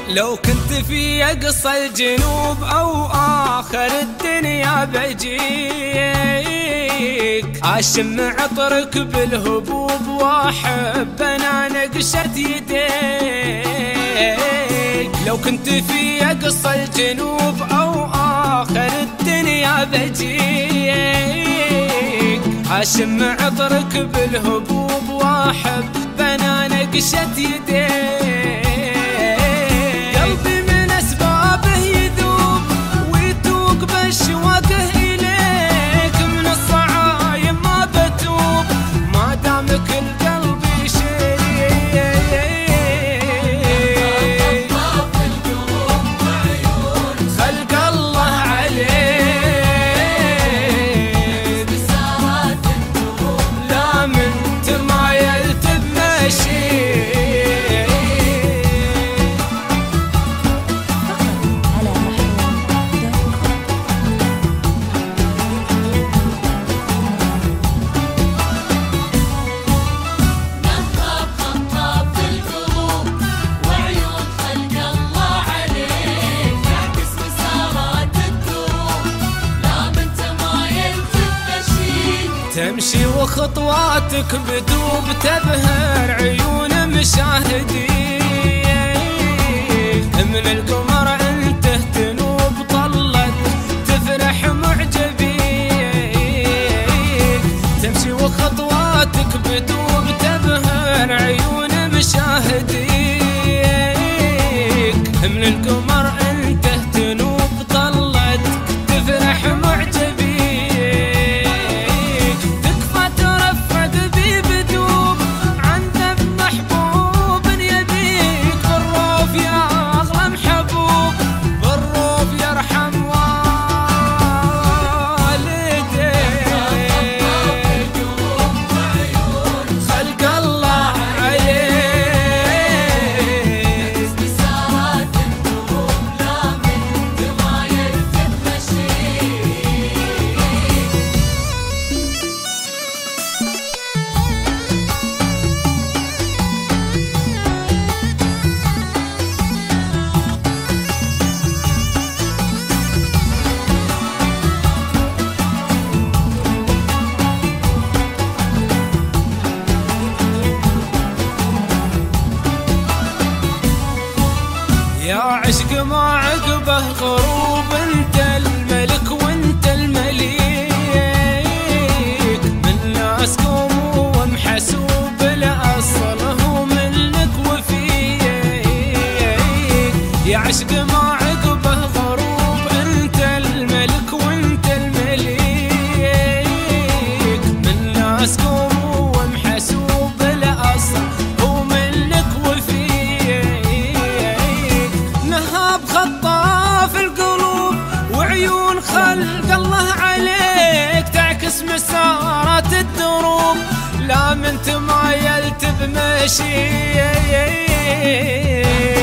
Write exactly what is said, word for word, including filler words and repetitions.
لو كنت في أقصى الجنوب أو آخر الدنيا بجيك، أشم عطرك بالهبوب وأحب أنا نقشة يديك. لو كنت في أقصى الجنوب أو آخر الدنيا بجيك، أشم عطرك بالهبوب وأحب أنا نقشة يديك. شواقه إليك من الصعايم ما بتوب ما دامك القلب يشيك. خلق الله عليك لا من تمايلت بمشيك. تمشي وخطواتك بدوب تبهر عيون مشاهدين، من القمر انت تنوب طلت تفرح معجبين. تمشي وخطواتك بدوب تبهر عيون مشاهدين، من القمر انت تنوب طلت تفرح معجبين. يا عشق ما عقبه غروب انت الملك وانت المليك، من ناس قوم ومحسوب الاصل هو منك وفيك. يا عشق ما عقبه غروب انت الملك وانت المليك، من ناس قوم ومحسوب الاصل هو منك وفيك. خطاف القلوب وعيون خلق الله عليك، تعكس مسارات الدروب لا من تمايلت بمشيك.